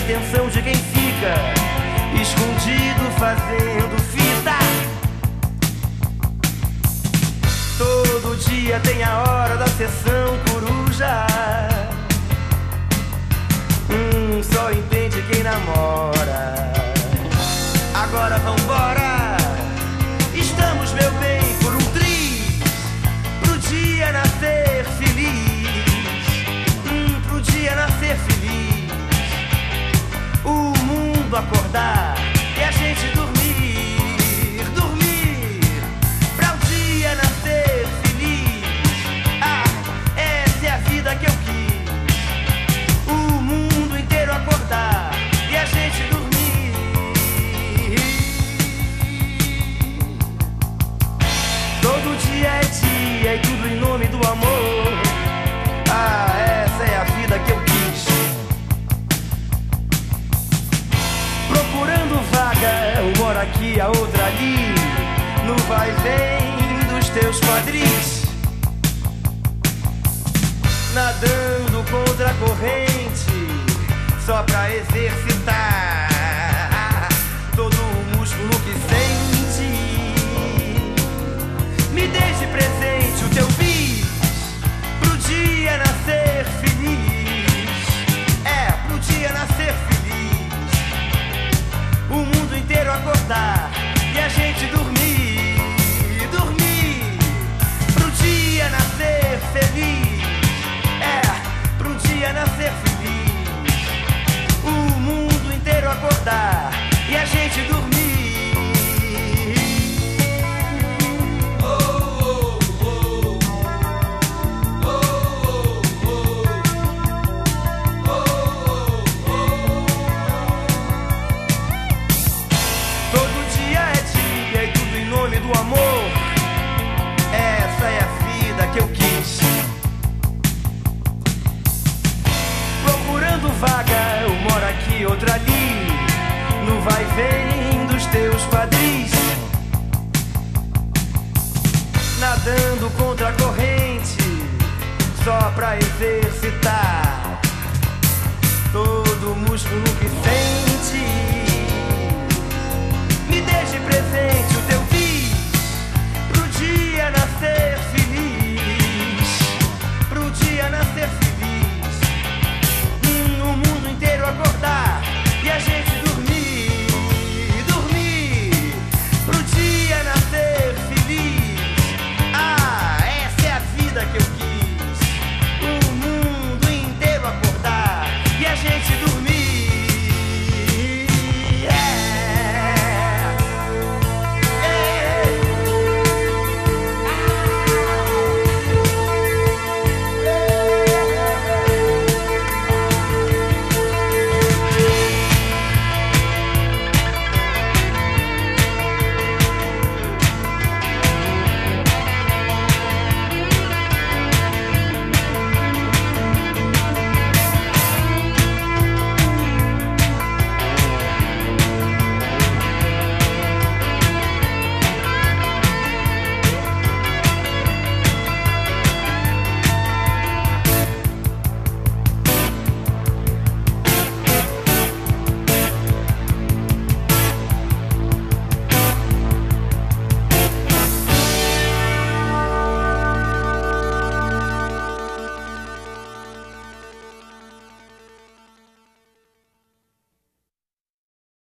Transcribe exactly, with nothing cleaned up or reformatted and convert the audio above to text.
pretensão de quem fica escondido fazendo fita. Todo dia tem a hora da sessão coruja. Hum, só entende quem namora. Agora vambora, estamos, meu bem, por um triz, pro dia nascer feliz. Hum, pro dia nascer feliz. O mundo acordar e a gente dormir, dormir, pra o dia nascer feliz. Ah, essa é a vida que eu quis. O mundo inteiro acordar e a gente dormir. Todo dia é dia e tudo em nome do amor. Ah, essa é a vida que eu quis. Procurando vaga, uma aqui, a outra ali, no vai e vem dos teus quadris. Nadando contra a corrente, só pra exercitar todo o músculo que sente. Me deixe presente o teu bis, pro dia nascer feliz. É, pro dia nascer feliz. O mundo inteiro acordar e a gente dormir, dormir, pro dia nascer feliz. É, pro dia nascer feliz. O mundo inteiro acordar e a gente dormir. Do amor, essa é a vida que eu quis. Procurando vaga, eu moro aqui, outra ali, no vai e vem dos teus quadris. Nadando contra a corrente, só pra exercitar todo o músculo que tem.